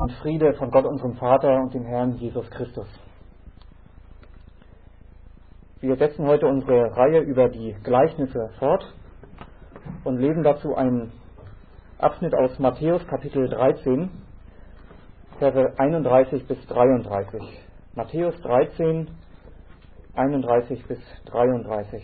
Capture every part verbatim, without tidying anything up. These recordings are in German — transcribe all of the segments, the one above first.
Und Friede von Gott, unserem Vater und dem Herrn Jesus Christus. Wir setzen heute unsere Reihe über die Gleichnisse fort und lesen dazu einen Abschnitt aus Matthäus Kapitel dreizehn, Verse einunddreißig bis dreiunddreißig. Matthäus dreizehn, einunddreißig bis dreiunddreißig.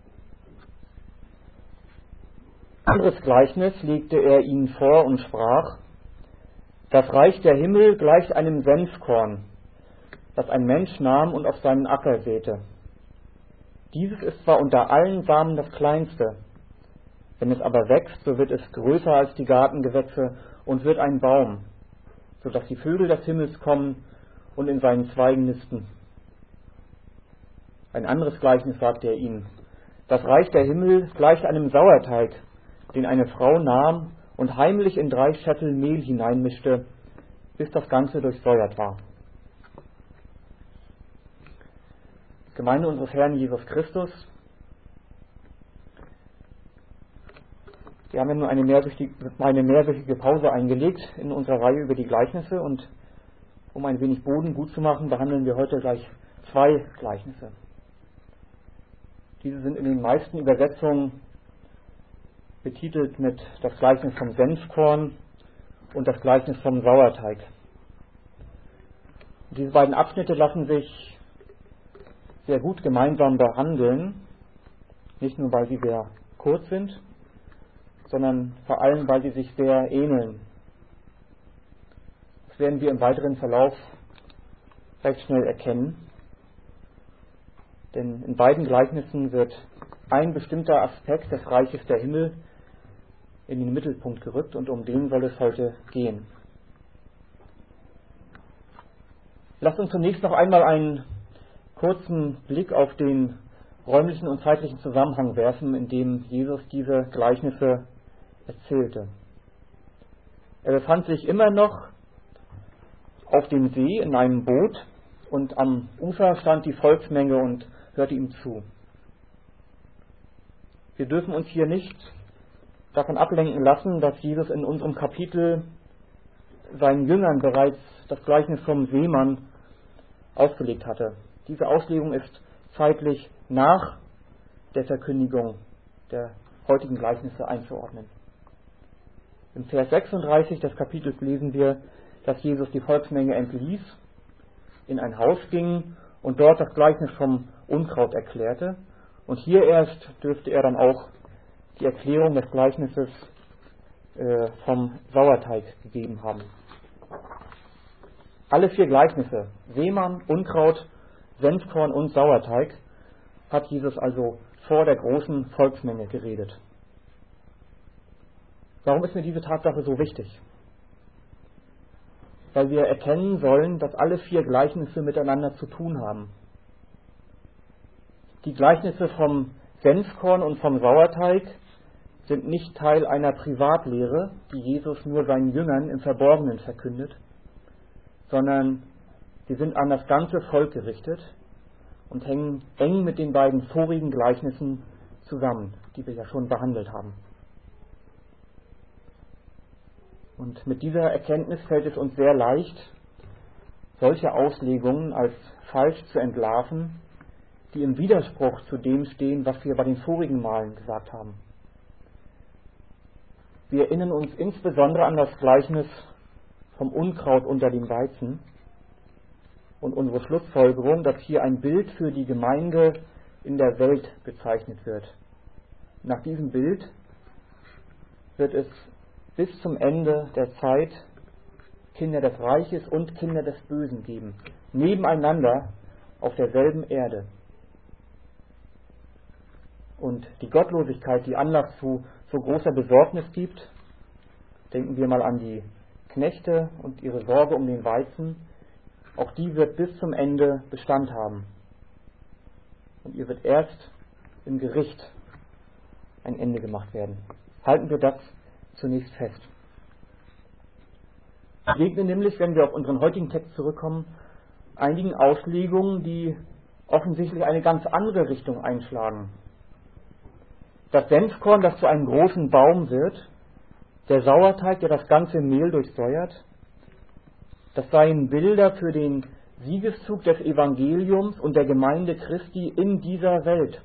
Ein anderes Gleichnis legte er ihnen vor und sprach: Das Reich der Himmel gleicht einem Senfkorn, das ein Mensch nahm und auf seinen Acker säte. Dieses ist zwar unter allen Samen das kleinste, wenn es aber wächst, so wird es größer als die Gartengewächse und wird ein Baum, so dass die Vögel des Himmels kommen und in seinen Zweigen nisten. Ein anderes Gleichnis sagte er ihnen: Das Reich der Himmel gleicht einem Sauerteig, den eine Frau nahm und heimlich in drei Scheffel Mehl hineinmischte, bis das Ganze durchsäuert war. Gemeinde unseres Herrn Jesus Christus, wir haben ja nur eine mehrwöchige, eine mehrwöchige Pause eingelegt in unserer Reihe über die Gleichnisse, und um ein wenig Boden gut zu machen, behandeln wir heute gleich zwei Gleichnisse. Diese sind in den meisten Übersetzungen betitelt mit das Gleichnis vom Senfkorn und das Gleichnis vom Sauerteig. Diese beiden Abschnitte lassen sich sehr gut gemeinsam behandeln, nicht nur weil sie sehr kurz sind, sondern vor allem weil sie sich sehr ähneln. Das werden wir im weiteren Verlauf recht schnell erkennen, denn in beiden Gleichnissen wird ein bestimmter Aspekt des Reiches der Himmel in den Mittelpunkt gerückt, und um den soll es heute gehen. Lasst uns zunächst noch einmal einen kurzen Blick auf den räumlichen und zeitlichen Zusammenhang werfen, in dem Jesus diese Gleichnisse erzählte. Er befand sich immer noch auf dem See in einem Boot, und am Ufer stand die Volksmenge und hörte ihm zu. Wir dürfen uns hier nicht davon ablenken lassen, dass Jesus in unserem Kapitel seinen Jüngern bereits das Gleichnis vom Seemann ausgelegt hatte. Diese Auslegung ist zeitlich nach der Verkündigung der heutigen Gleichnisse einzuordnen. Im Vers sechsunddreißig des Kapitels lesen wir, dass Jesus die Volksmenge entließ, in ein Haus ging und dort das Gleichnis vom Unkraut erklärte. Und hier erst dürfte er dann auch die Erklärung des Gleichnisses äh, vom Sauerteig gegeben haben. Alle vier Gleichnisse, Seemann, Unkraut, Senfkorn und Sauerteig, hat Jesus also vor der großen Volksmenge geredet. Warum ist mir diese Tatsache so wichtig? Weil wir erkennen sollen, dass alle vier Gleichnisse miteinander zu tun haben. Die Gleichnisse vom Senfkorn und vom Sauerteig sind nicht Teil einer Privatlehre, die Jesus nur seinen Jüngern im Verborgenen verkündet, sondern sie sind an das ganze Volk gerichtet und hängen eng mit den beiden vorigen Gleichnissen zusammen, die wir ja schon behandelt haben. Und mit dieser Erkenntnis fällt es uns sehr leicht, solche Auslegungen als falsch zu entlarven, die im Widerspruch zu dem stehen, was wir bei den vorigen Malen gesagt haben. Wir erinnern uns insbesondere an das Gleichnis vom Unkraut unter dem Weizen und unsere Schlussfolgerung, dass hier ein Bild für die Gemeinde in der Welt gezeichnet wird. Nach diesem Bild wird es bis zum Ende der Zeit Kinder des Reiches und Kinder des Bösen geben, nebeneinander auf derselben Erde. Und die Gottlosigkeit, die Anlass zu so großer Besorgnis gibt, denken wir mal an die Knechte und ihre Sorge um den Weizen, auch die wird bis zum Ende Bestand haben. Und ihr wird erst im Gericht ein Ende gemacht werden. Halten wir das zunächst fest. Ich begegne nämlich, wenn wir auf unseren heutigen Text zurückkommen, einigen Auslegungen, die offensichtlich eine ganz andere Richtung einschlagen. Das Senfkorn, das zu einem großen Baum wird, der Sauerteig, der das ganze Mehl durchsäuert, das seien Bilder für den Siegeszug des Evangeliums und der Gemeinde Christi in dieser Welt.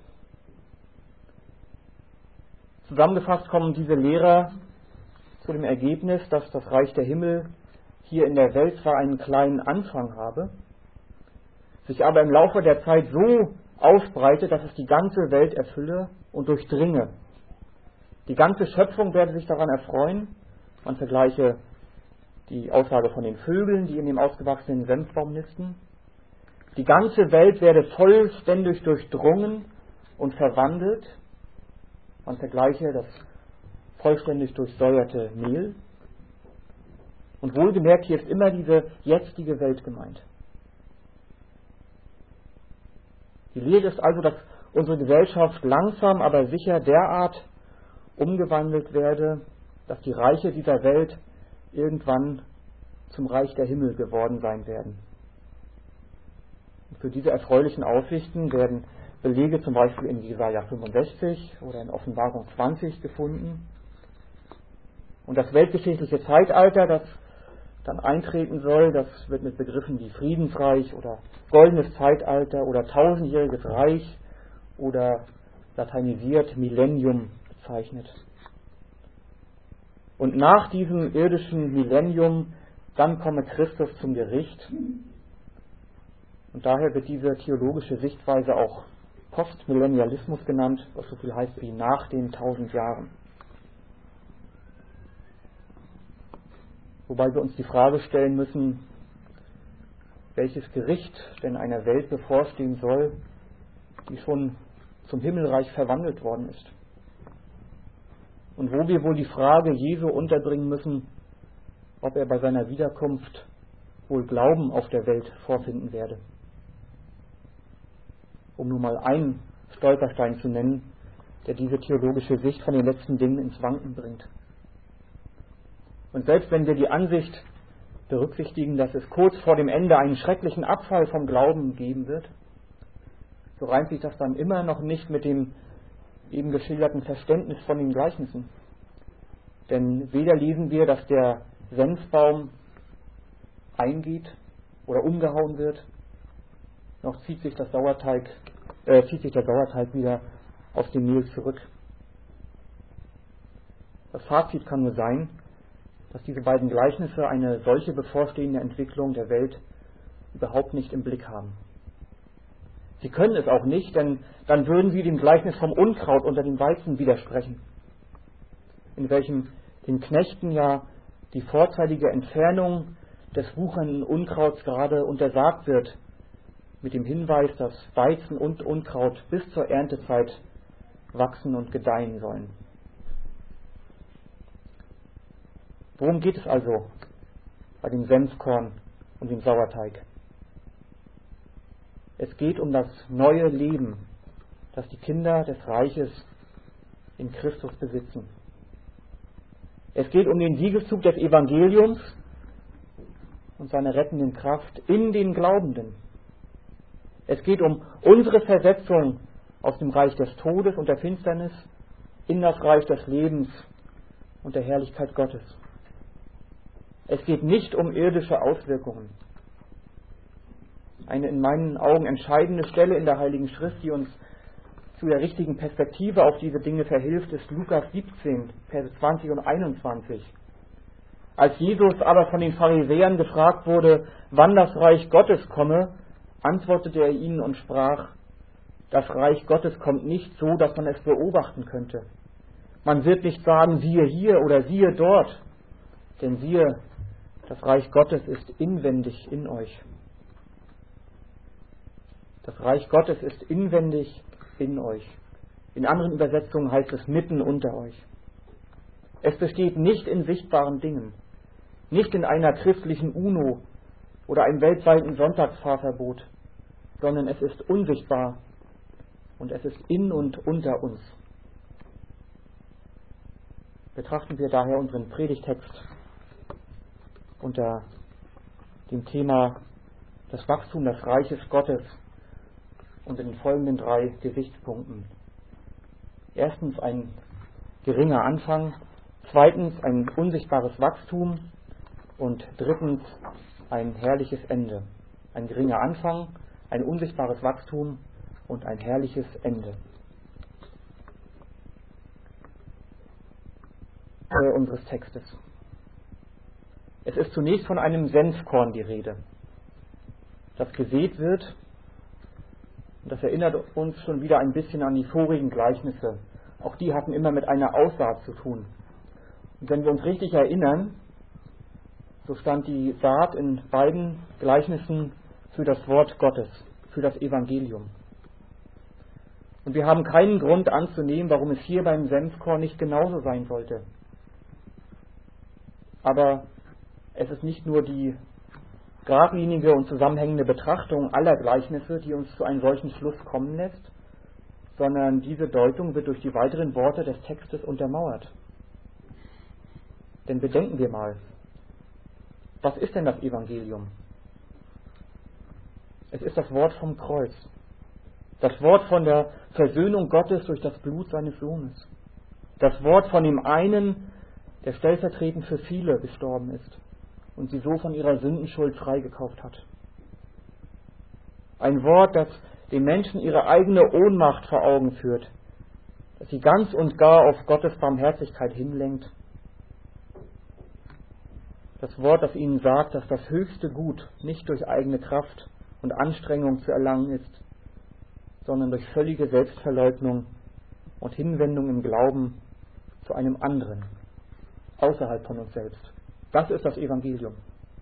Zusammengefasst kommen diese Lehrer zu dem Ergebnis, dass das Reich der Himmel hier in der Welt zwar einen kleinen Anfang habe, sich aber im Laufe der Zeit so ausbreitet, dass es die ganze Welt erfülle und durchdringe. Die ganze Schöpfung werde sich daran erfreuen. Man vergleiche die Aussage von den Vögeln, die in dem ausgewachsenen Senfbaum nisten. Die ganze Welt werde vollständig durchdrungen und verwandelt. Man vergleiche das vollständig durchsäuerte Mehl. Und wohlgemerkt, hier ist immer diese jetzige Welt gemeint. Die Lehre ist also, dass unsere Gesellschaft langsam, aber sicher derart umgewandelt werde, dass die Reiche dieser Welt irgendwann zum Reich der Himmel geworden sein werden. Und für diese erfreulichen Aussichten werden Belege zum Beispiel in Jesaja fünfundsechzig oder in Offenbarung zwanzig gefunden. Und das weltgeschichtliche Zeitalter, das dann eintreten soll, das wird mit Begriffen wie Friedensreich oder goldenes Zeitalter oder tausendjähriges Reich oder lateinisiert Millennium bezeichnet. Und nach diesem irdischen Millennium, dann komme Christus zum Gericht. Und daher wird diese theologische Sichtweise auch Postmillennialismus genannt, was so viel heißt wie nach den tausend Jahren. Wobei wir uns die Frage stellen müssen, welches Gericht denn einer Welt bevorstehen soll, die schon zum Himmelreich verwandelt worden ist. Und wo wir wohl die Frage Jesu unterbringen müssen, ob er bei seiner Wiederkunft wohl Glauben auf der Welt vorfinden werde. Um nur mal einen Stolperstein zu nennen, der diese theologische Sicht von den letzten Dingen ins Wanken bringt. Und selbst wenn wir die Ansicht berücksichtigen, dass es kurz vor dem Ende einen schrecklichen Abfall vom Glauben geben wird, so reimt sich das dann immer noch nicht mit dem eben geschilderten Verständnis von den Gleichnissen. Denn weder lesen wir, dass der Senfbaum eingeht oder umgehauen wird, noch zieht sich, das Sauerteig, äh, zieht sich der Sauerteig wieder aus dem Mehl zurück. Das Fazit kann nur sein, dass diese beiden Gleichnisse eine solche bevorstehende Entwicklung der Welt überhaupt nicht im Blick haben. Sie können es auch nicht, denn dann würden sie dem Gleichnis vom Unkraut unter dem Weizen widersprechen, in welchem den Knechten ja die vorzeitige Entfernung des wuchernden Unkrauts gerade untersagt wird, mit dem Hinweis, dass Weizen und Unkraut bis zur Erntezeit wachsen und gedeihen sollen. Worum geht es also bei dem Senfkorn und dem Sauerteig? Es geht um das neue Leben, das die Kinder des Reiches in Christus besitzen. Es geht um den Siegeszug des Evangeliums und seine rettenden Kraft in den Glaubenden. Es geht um unsere Versetzung aus dem Reich des Todes und der Finsternis in das Reich des Lebens und der Herrlichkeit Gottes. Es geht nicht um irdische Auswirkungen. Eine in meinen Augen entscheidende Stelle in der Heiligen Schrift, die uns zu der richtigen Perspektive auf diese Dinge verhilft, ist Lukas siebzehn, Verse zwanzig und einundzwanzig. Als Jesus aber von den Pharisäern gefragt wurde, wann das Reich Gottes komme, antwortete er ihnen und sprach: Das Reich Gottes kommt nicht so, dass man es beobachten könnte. Man wird nicht sagen, siehe hier oder siehe dort, denn siehe, das Reich Gottes ist inwendig in euch. Das Reich Gottes ist inwendig in euch. In anderen Übersetzungen heißt es mitten unter euch. Es besteht nicht in sichtbaren Dingen, nicht in einer christlichen UNO oder einem weltweiten Sonntagsfahrverbot, sondern es ist unsichtbar und es ist in und unter uns. Betrachten wir daher unseren Predigtext unter dem Thema das Wachstum des Reiches Gottes und in den folgenden drei Gesichtspunkten. Erstens ein geringer Anfang, zweitens ein unsichtbares Wachstum und drittens ein herrliches Ende. Ein geringer Anfang, ein unsichtbares Wachstum und ein herrliches Ende. Äh, unseres Textes. Es ist zunächst von einem Senfkorn die Rede, das gesät wird. Und das erinnert uns schon wieder ein bisschen an die vorigen Gleichnisse. Auch die hatten immer mit einer Aussaat zu tun. Und wenn wir uns richtig erinnern, so stand die Saat in beiden Gleichnissen für das Wort Gottes, für das Evangelium. Und wir haben keinen Grund anzunehmen, warum es hier beim Senfkorn nicht genauso sein sollte. Aber es ist nicht nur die geradlinige und zusammenhängende Betrachtung aller Gleichnisse, die uns zu einem solchen Schluss kommen lässt, sondern diese Deutung wird durch die weiteren Worte des Textes untermauert. Denn bedenken wir mal, was ist denn das Evangelium? Es ist das Wort vom Kreuz, das Wort von der Versöhnung Gottes durch das Blut seines Sohnes, das Wort von dem einen, der stellvertretend für viele gestorben ist und sie so von ihrer Sündenschuld freigekauft hat. Ein Wort, das den Menschen ihre eigene Ohnmacht vor Augen führt, das sie ganz und gar auf Gottes Barmherzigkeit hinlenkt. Das Wort, das ihnen sagt, dass das höchste Gut nicht durch eigene Kraft und Anstrengung zu erlangen ist, sondern durch völlige Selbstverleugnung und Hinwendung im Glauben zu einem anderen, außerhalb von uns selbst. Das ist das Evangelium.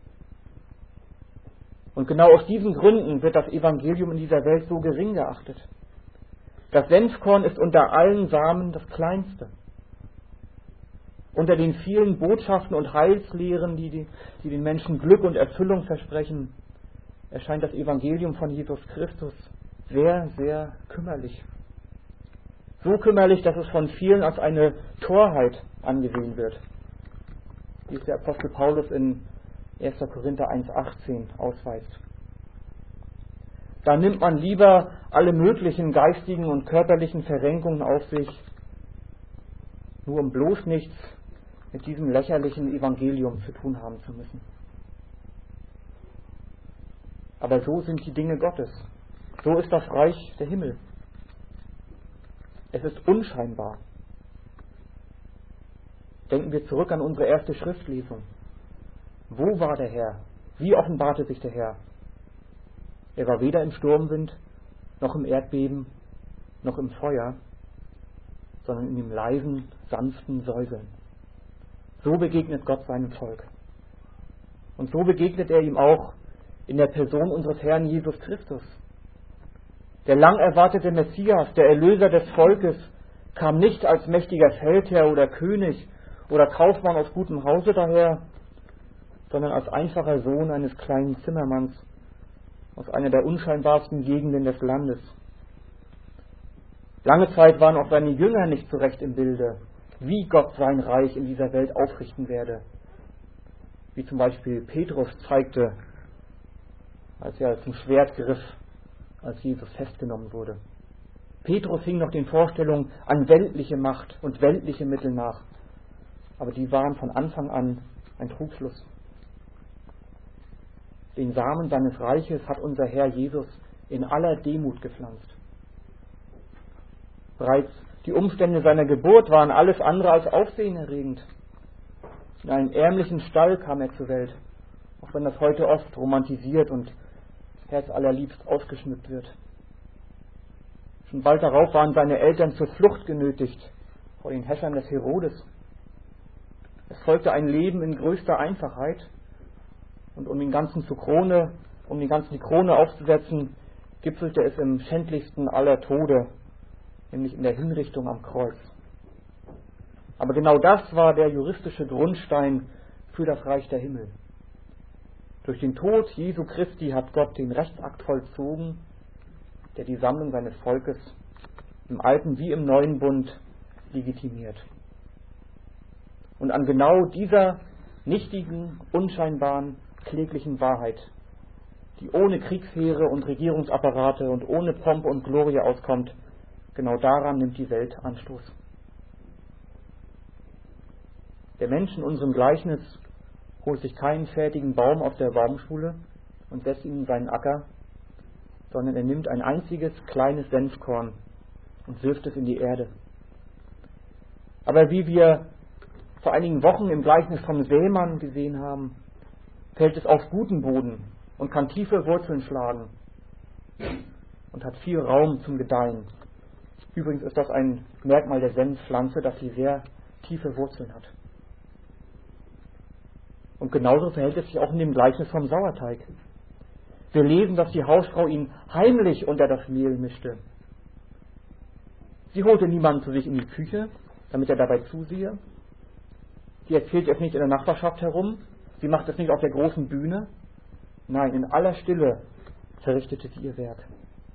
Und genau aus diesen Gründen wird das Evangelium in dieser Welt so gering geachtet. Das Senfkorn ist unter allen Samen das kleinste. Unter den vielen Botschaften und Heilslehren, die, die, die den Menschen Glück und Erfüllung versprechen, erscheint das Evangelium von Jesus Christus sehr, sehr kümmerlich. So kümmerlich, dass es von vielen als eine Torheit angesehen wird, wie es der Apostel Paulus in erster Korinther eins achtzehn ausweist. Da nimmt man lieber alle möglichen geistigen und körperlichen Verrenkungen auf sich, nur um bloß nichts mit diesem lächerlichen Evangelium zu tun haben zu müssen. Aber so sind die Dinge Gottes. So ist das Reich der Himmel. Es ist unscheinbar. Denken wir zurück an unsere erste Schriftlesung. Wo war der Herr? Wie offenbarte sich der Herr? Er war weder im Sturmwind, noch im Erdbeben, noch im Feuer, sondern in dem leisen, sanften Säuseln. So begegnet Gott seinem Volk. Und so begegnet er ihm auch in der Person unseres Herrn Jesus Christus. Der lang erwartete Messias, der Erlöser des Volkes, kam nicht als mächtiger Feldherr oder König oder Kaufmann aus gutem Hause daher, sondern als einfacher Sohn eines kleinen Zimmermanns aus einer der unscheinbarsten Gegenden des Landes. Lange Zeit waren auch seine Jünger nicht so recht im Bilde, wie Gott sein Reich in dieser Welt aufrichten werde. Wie zum Beispiel Petrus zeigte, als er zum Schwert griff, als Jesus festgenommen wurde. Petrus hing noch den Vorstellungen an weltliche Macht und weltliche Mittel nach, aber die waren von Anfang an ein Trugschluss. Den Samen seines Reiches hat unser Herr Jesus in aller Demut gepflanzt. Bereits die Umstände seiner Geburt waren alles andere als aufsehenerregend. In einem ärmlichen Stall kam er zur Welt, auch wenn das heute oft romantisiert und herzallerliebst ausgeschmückt wird. Schon bald darauf waren seine Eltern zur Flucht genötigt vor den Häschern des Herodes. Es folgte ein Leben in größter Einfachheit, und um den ganzen zur Krone, um den ganzen die Krone aufzusetzen, gipfelte es im schändlichsten aller Tode, nämlich in der Hinrichtung am Kreuz. Aber genau das war der juristische Grundstein für das Reich der Himmel. Durch den Tod Jesu Christi hat Gott den Rechtsakt vollzogen, der die Sammlung seines Volkes im Alten wie im Neuen Bund legitimiert. Und an genau dieser nichtigen, unscheinbaren, kläglichen Wahrheit, die ohne Kriegsheere und Regierungsapparate und ohne Pomp und Glorie auskommt, genau daran nimmt die Welt Anstoß. Der Mensch in unserem Gleichnis holt sich keinen fertigen Baum aus der Baumschule und setzt ihn in seinen Acker, sondern er nimmt ein einziges kleines Senfkorn und wirft es in die Erde. Aber wie wir vor einigen Wochen im Gleichnis vom Sämann gesehen haben, fällt es auf guten Boden und kann tiefe Wurzeln schlagen und hat viel Raum zum Gedeihen. Übrigens ist das ein Merkmal der Senfpflanze, dass sie sehr tiefe Wurzeln hat. Und genauso verhält es sich auch in dem Gleichnis vom Sauerteig. Wir lesen, dass die Hausfrau ihn heimlich unter das Mehl mischte. Sie holte niemanden zu sich in die Küche, damit er dabei zusehe. Sie erzählt es nicht in der Nachbarschaft herum. Sie macht es nicht auf der großen Bühne. Nein, in aller Stille verrichtete sie ihr Werk.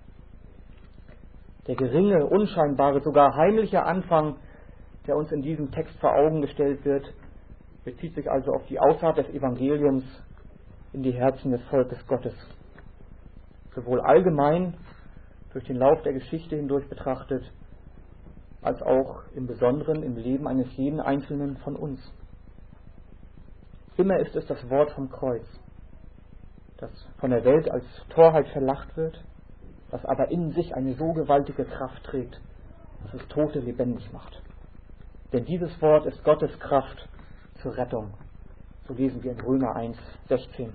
Der geringe, unscheinbare, sogar heimliche Anfang, der uns in diesem Text vor Augen gestellt wird, bezieht sich also auf die Aussaat des Evangeliums in die Herzen des Volkes Gottes. Sowohl allgemein durch den Lauf der Geschichte hindurch betrachtet, als auch im Besonderen im Leben eines jeden Einzelnen von uns. Immer ist es das Wort vom Kreuz, das von der Welt als Torheit verlacht wird, das aber in sich eine so gewaltige Kraft trägt, dass es Tote lebendig macht. Denn dieses Wort ist Gottes Kraft zur Rettung. So lesen wir in Römer eins, sechzehn.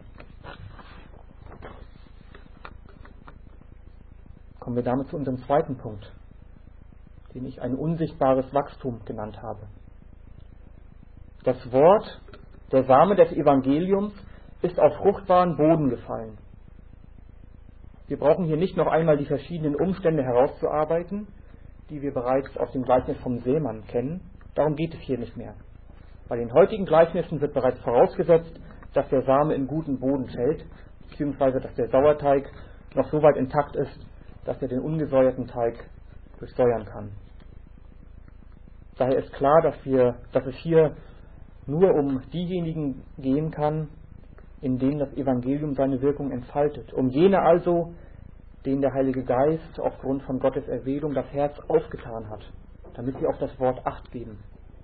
Kommen wir damit zu unserem zweiten Punkt, den ich ein unsichtbares Wachstum genannt habe. Das Wort, der Same des Evangeliums, ist auf fruchtbaren Boden gefallen. Wir brauchen hier nicht noch einmal die verschiedenen Umstände herauszuarbeiten, die wir bereits aus dem Gleichnis vom Sämann kennen. Darum geht es hier nicht mehr. Bei den heutigen Gleichnissen wird bereits vorausgesetzt, dass der Same in guten Boden fällt, beziehungsweise dass der Sauerteig noch so weit intakt ist, dass er den ungesäuerten Teig durchsäuern kann. Daher ist klar, dass, wir, dass es hier nur um diejenigen gehen kann, in denen das Evangelium seine Wirkung entfaltet. Um jene also, denen der Heilige Geist aufgrund von Gottes Erwählung das Herz aufgetan hat, damit sie auf das Wort Acht geben.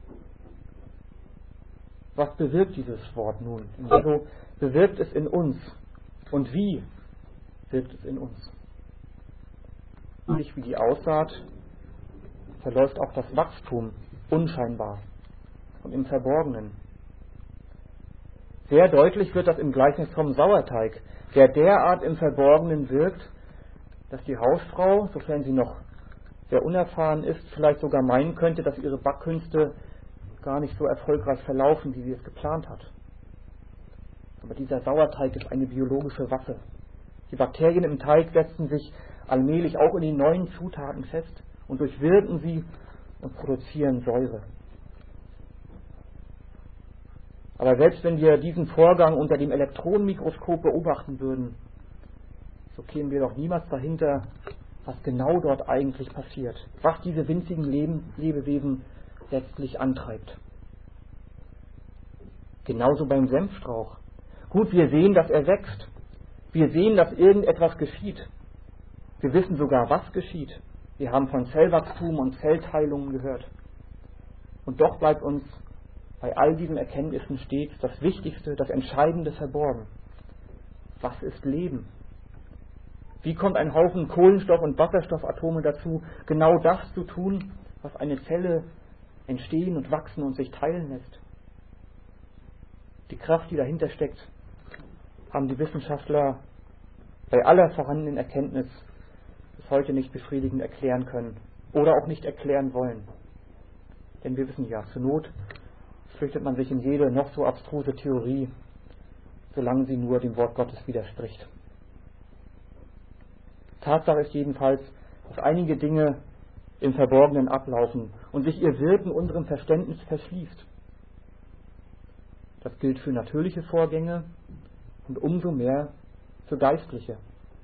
Was bewirkt dieses Wort nun? Also bewirkt es in uns. Und wie wirkt es in uns? Ähnlich wie die Aussaat verläuft auch das Wachstum unscheinbar und im Verborgenen. Sehr deutlich wird das im Gleichnis vom Sauerteig, der derart im Verborgenen wirkt, dass die Hausfrau, sofern sie noch sehr unerfahren ist, vielleicht sogar meinen könnte, dass ihre Backkünste gar nicht so erfolgreich verlaufen, wie sie es geplant hat. Aber dieser Sauerteig ist eine biologische Waffe. Die Bakterien im Teig setzen sich allmählich auch in die neuen Zutaten fest und durchwirken sie und produzieren Säure. Aber selbst wenn wir diesen Vorgang unter dem Elektronenmikroskop beobachten würden, so kämen wir doch niemals dahinter, was genau dort eigentlich passiert, was diese winzigen Leben, Lebewesen letztlich antreibt. Genauso beim Senfstrauch. Gut, wir sehen, dass er wächst. Wir sehen, dass irgendetwas geschieht. Wir wissen sogar, was geschieht. Wir haben von Zellwachstum und Zellteilungen gehört. Und doch bleibt uns bei all diesen Erkenntnissen stets das Wichtigste, das Entscheidende verborgen. Was ist Leben? Wie kommt ein Haufen Kohlenstoff- und Wasserstoffatome dazu, genau das zu tun, was eine Zelle entstehen und wachsen und sich teilen lässt? Die Kraft, die dahinter steckt, haben die Wissenschaftler bei aller vorhandenen Erkenntnis bis heute nicht befriedigend erklären können oder auch nicht erklären wollen. Denn wir wissen ja, zur Not flüchtet man sich in jede noch so abstruse Theorie, solange sie nur dem Wort Gottes widerspricht. Tatsache ist jedenfalls, dass einige Dinge im Verborgenen ablaufen und sich ihr Wirken unserem Verständnis verschließt. Das gilt für natürliche Vorgänge und umso mehr für geistliche.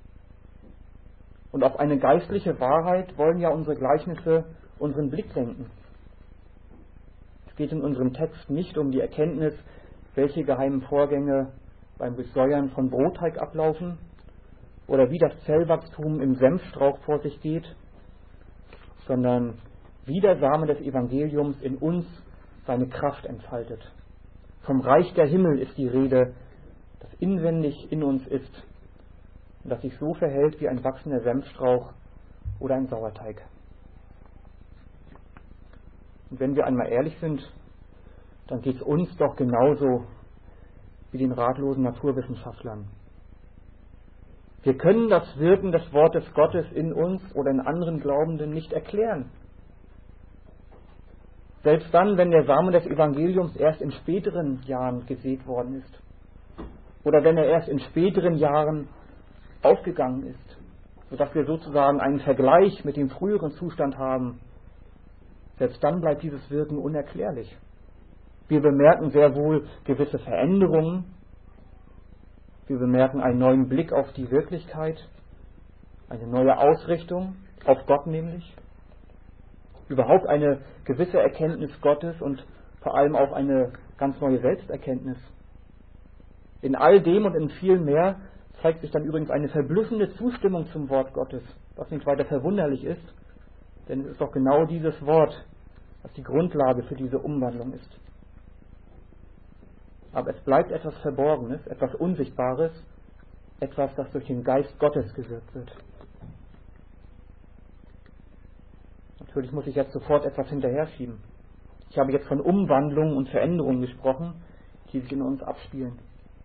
Und auf eine geistliche Wahrheit wollen ja unsere Gleichnisse unseren Blick lenken. Es geht in unserem Text nicht um die Erkenntnis, welche geheimen Vorgänge beim Besäuern von Brotteig ablaufen oder wie das Zellwachstum im Senfstrauch vor sich geht, sondern wie der Same des Evangeliums in uns seine Kraft entfaltet Vom Reich der Himmel ist die Rede, das inwendig in uns ist und das sich so verhält wie ein wachsender Senfstrauch oder ein Sauerteig. Und wenn wir einmal ehrlich sind, dann geht es uns doch genauso wie den ratlosen Naturwissenschaftlern. Wir können das Wirken des Wortes Gottes in uns oder in anderen Glaubenden nicht erklären. Selbst dann, wenn der Samen des Evangeliums erst in späteren Jahren gesät worden ist oder wenn er erst in späteren Jahren aufgegangen ist, sodass wir sozusagen einen Vergleich mit dem früheren Zustand haben, selbst dann bleibt dieses Wirken unerklärlich. Wir bemerken sehr wohl gewisse Veränderungen, wir bemerken einen neuen Blick auf die Wirklichkeit, eine neue Ausrichtung auf Gott nämlich, überhaupt eine gewisse Erkenntnis Gottes und vor allem auch eine ganz neue Selbsterkenntnis. In all dem und in viel mehr zeigt sich dann übrigens eine verblüffende Zustimmung zum Wort Gottes, was nicht weiter verwunderlich ist, denn es ist doch genau dieses Wort, was die Grundlage für diese Umwandlung ist. Aber es bleibt etwas Verborgenes, etwas Unsichtbares, etwas, das durch den Geist Gottes gewirkt wird. Natürlich muss ich jetzt sofort etwas hinterher schieben. Ich habe jetzt von Umwandlungen und Veränderungen gesprochen, die sich in uns abspielen.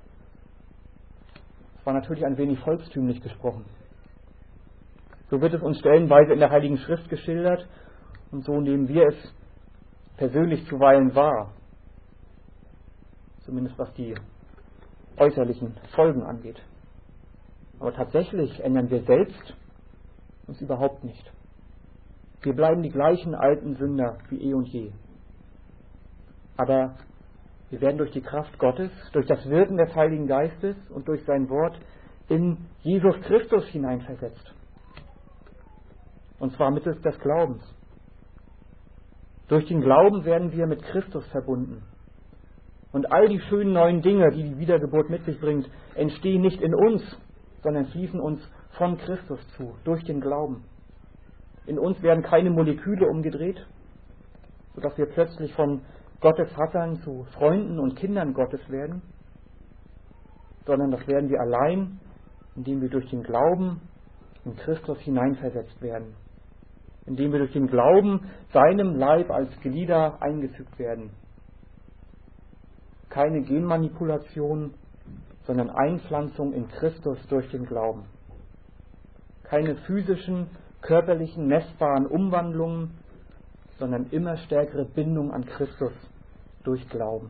Es war natürlich ein wenig volkstümlich gesprochen. So wird es uns stellenweise in der Heiligen Schrift geschildert und so nehmen wir es persönlich zuweilen wahr. Zumindest was die äußerlichen Folgen angeht. Aber tatsächlich ändern wir selbst uns überhaupt nicht. Wir bleiben die gleichen alten Sünder wie eh und je. Aber wir werden durch die Kraft Gottes, durch das Wirken des Heiligen Geistes und durch sein Wort in Jesus Christus hineinversetzt. Und zwar mittels des Glaubens. Durch den Glauben werden wir mit Christus verbunden. Und all die schönen neuen Dinge, die die Wiedergeburt mit sich bringt, entstehen nicht in uns, sondern fließen uns von Christus zu, durch den Glauben. In uns werden keine Moleküle umgedreht, sodass wir plötzlich von Gottes Hassern zu Freunden und Kindern Gottes werden, sondern das werden wir allein, indem wir durch den Glauben in Christus hineinversetzt werden, indem wir durch den Glauben seinem Leib als Glieder eingefügt werden. Keine Genmanipulation, sondern Einpflanzung in Christus durch den Glauben. Keine physischen, körperlichen, messbaren Umwandlungen, sondern immer stärkere Bindung an Christus durch Glauben.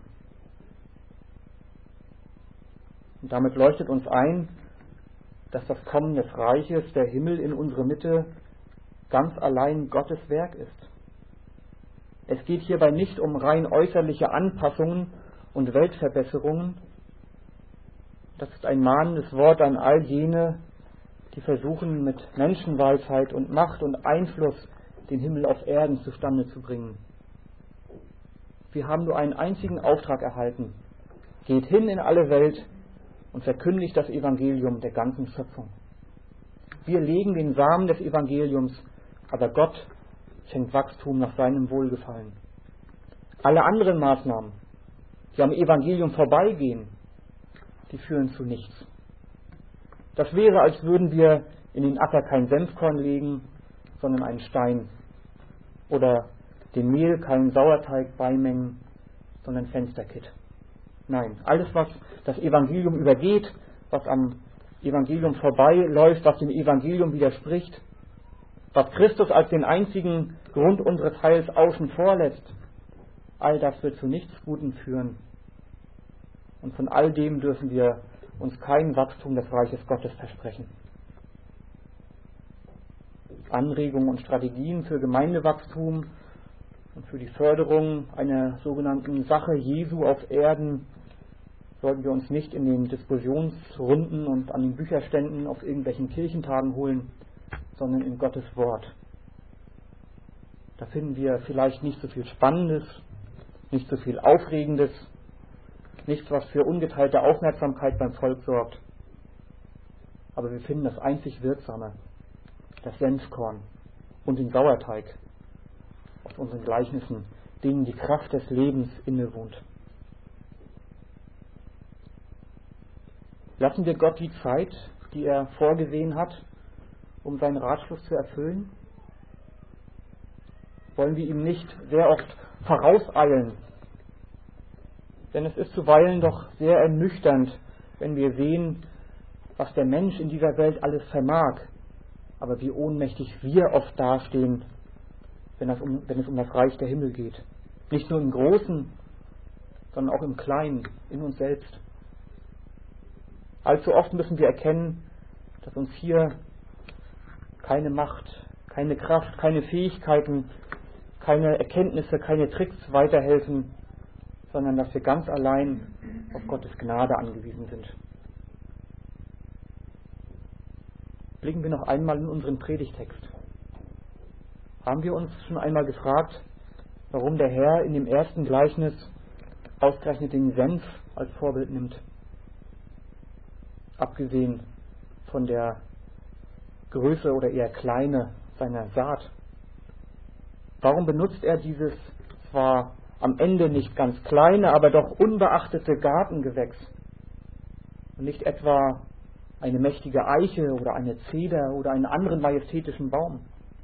Und damit leuchtet uns ein, dass das Kommen des Reiches, der Himmel in unsere Mitte, ganz allein Gottes Werk ist. Es geht hierbei nicht um rein äußerliche Anpassungen und Weltverbesserungen. Das ist ein mahnendes Wort an all jene, die versuchen, mit Menschenweisheit und Macht und Einfluss den Himmel auf Erden zustande zu bringen. Wir haben nur einen einzigen Auftrag erhalten. Geht hin in alle Welt und verkündigt das Evangelium der ganzen Schöpfung. Wir legen den Samen des Evangeliums, aber Gott schenkt Wachstum nach seinem Wohlgefallen. Alle anderen Maßnahmen, die am Evangelium vorbeigehen, die führen zu nichts. Das wäre, als würden wir in den Acker kein Senfkorn legen, sondern einen Stein. Oder dem Mehl keinen Sauerteig beimengen, sondern Fensterkit. Nein, alles, was das Evangelium übergeht, was am Evangelium vorbeiläuft, was dem Evangelium widerspricht, was Christus als den einzigen Grund unseres Heils außen vor lässt, all das wird zu nichts Gutem führen. Und von all dem dürfen wir uns kein Wachstum des Reiches Gottes versprechen. Anregungen und Strategien für Gemeindewachstum und für die Förderung einer sogenannten Sache Jesu auf Erden sollten wir uns nicht in den Diskussionsrunden und an den Bücherständen auf irgendwelchen Kirchentagen holen, sondern in Gottes Wort. Da finden wir vielleicht nicht so viel Spannendes, nicht so viel Aufregendes, nichts, was für ungeteilte Aufmerksamkeit beim Volk sorgt. Aber wir finden das einzig Wirksame, das Senfkorn und den Sauerteig aus unseren Gleichnissen, denen die Kraft des Lebens innewohnt. Lassen wir Gott die Zeit, die er vorgesehen hat, um seinen Ratschluss zu erfüllen? Wollen wir ihm nicht sehr oft vorauseilen? Denn es ist zuweilen doch sehr ernüchternd, wenn wir sehen, was der Mensch in dieser Welt alles vermag, aber wie ohnmächtig wir oft dastehen, wenn es um, wenn es um das Reich der Himmel geht. Nicht nur im Großen, sondern auch im Kleinen, in uns selbst. Allzu oft müssen wir erkennen, dass uns hier keine Macht, keine Kraft, keine Fähigkeiten, keine Erkenntnisse, keine Tricks weiterhelfen, sondern dass wir ganz allein auf Gottes Gnade angewiesen sind. Blicken wir noch einmal in unseren Predigtext. Haben wir uns schon einmal gefragt, warum der Herr in dem ersten Gleichnis ausgerechnet den Senf als Vorbild nimmt? Abgesehen von der Größe oder eher Kleine seiner Saat. Warum benutzt er dieses zwar am Ende nicht ganz kleine, aber doch unbeachtete Gartengewächs und nicht etwa eine mächtige Eiche oder eine Zeder oder einen anderen majestätischen Baum?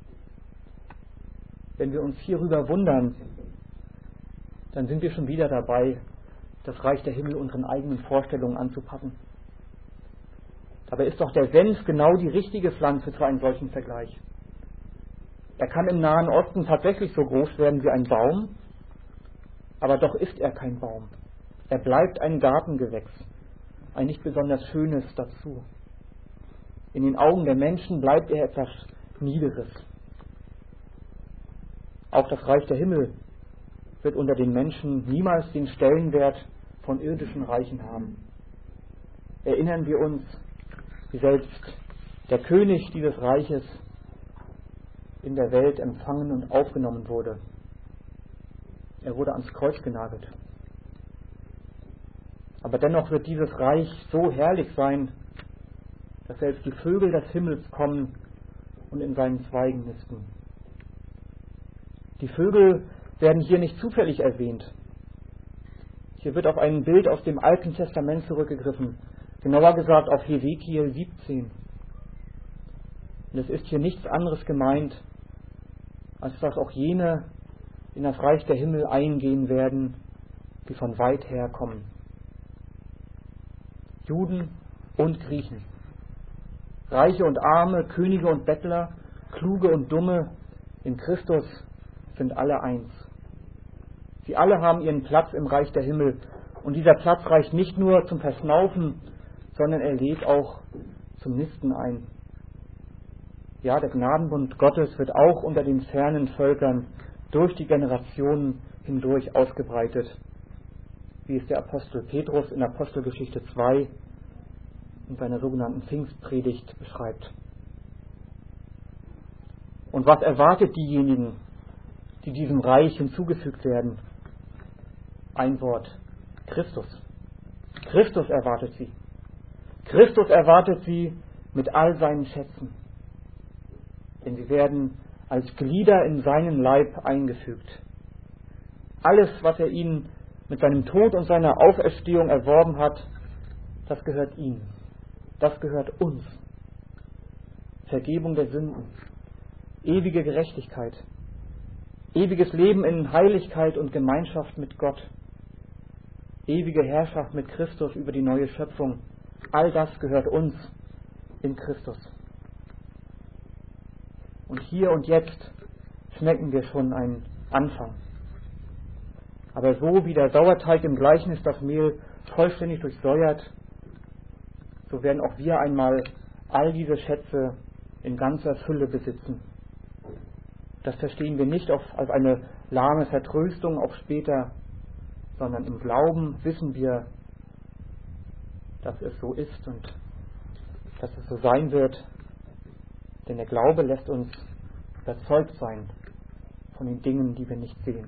Wenn wir uns hierüber wundern, dann sind wir schon wieder dabei, das Reich der Himmel unseren eigenen Vorstellungen anzupassen. Dabei ist doch der Senf genau die richtige Pflanze für einen solchen Vergleich. Er kann im Nahen Osten tatsächlich so groß werden wie ein Baum, aber doch ist er kein Baum. Er bleibt ein Gartengewächs, ein nicht besonders schönes dazu. In den Augen der Menschen bleibt er etwas Niederes. Auch das Reich der Himmel wird unter den Menschen niemals den Stellenwert von irdischen Reichen haben. Erinnern wir uns, wie selbst der König dieses Reiches in der Welt empfangen und aufgenommen wurde. Er wurde ans Kreuz genagelt. Aber dennoch wird dieses Reich so herrlich sein, dass selbst die Vögel des Himmels kommen und in seinen Zweigen nisten. Die Vögel werden hier nicht zufällig erwähnt. Hier wird auf ein Bild aus dem Alten Testament zurückgegriffen, genauer gesagt auf Hesekiel siebzehn. Und es ist hier nichts anderes gemeint, als dass auch jene in das Reich der Himmel eingehen werden, die von weit her kommen. Juden und Griechen, Reiche und Arme, Könige und Bettler, Kluge und Dumme, in Christus sind alle eins. Sie alle haben ihren Platz im Reich der Himmel. Und dieser Platz reicht nicht nur zum Verschnaufen, sondern er lädt auch zum Nisten ein. Ja, der Gnadenbund Gottes wird auch unter den fernen Völkern durch die Generationen hindurch ausgebreitet, wie es der Apostel Petrus in Apostelgeschichte zwei in seiner sogenannten Pfingstpredigt beschreibt. Und was erwartet diejenigen, die diesem Reich hinzugefügt werden? Ein Wort: Christus. Christus erwartet sie. Christus erwartet sie mit all seinen Schätzen. Denn sie werden als Glieder in seinen Leib eingefügt. Alles, was er ihnen mit seinem Tod und seiner Auferstehung erworben hat, das gehört ihm. Das gehört uns. Vergebung der Sünden, ewige Gerechtigkeit, ewiges Leben in Heiligkeit und Gemeinschaft mit Gott, ewige Herrschaft mit Christus über die neue Schöpfung. All das gehört uns in Christus. Und hier und jetzt schmecken wir schon einen Anfang. Aber so wie der Sauerteig im Gleichnis das Mehl vollständig durchsäuert, so werden auch wir einmal all diese Schätze in ganzer Fülle besitzen. Das verstehen wir nicht als eine lahme Vertröstung auf später, sondern im Glauben wissen wir, dass es so ist und dass es so sein wird. Denn der Glaube lässt uns überzeugt sein von den Dingen, die wir nicht sehen.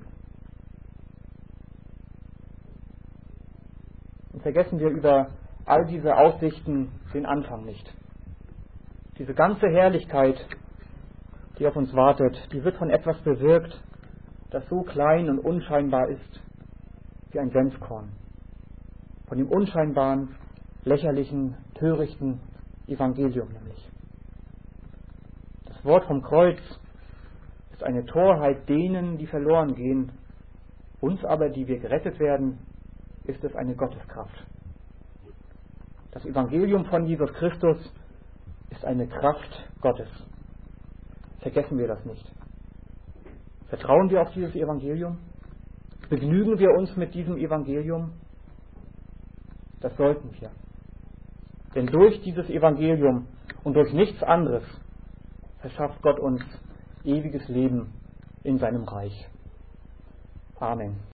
Und vergessen wir über all diese Aussichten den Anfang nicht. Diese ganze Herrlichkeit, die auf uns wartet, die wird von etwas bewirkt, das so klein und unscheinbar ist wie ein Senfkorn. Von dem Unscheinbaren lächerlichen, törichten Evangelium nämlich. Das Wort vom Kreuz ist eine Torheit denen, die verloren gehen. Uns aber, die wir gerettet werden, ist es eine Gotteskraft. Das Evangelium von Jesus Christus ist eine Kraft Gottes. Vergessen wir das nicht. Vertrauen wir auf dieses Evangelium? Begnügen wir uns mit diesem Evangelium? Das sollten wir. Denn durch dieses Evangelium und durch nichts anderes verschafft Gott uns ewiges Leben in seinem Reich. Amen.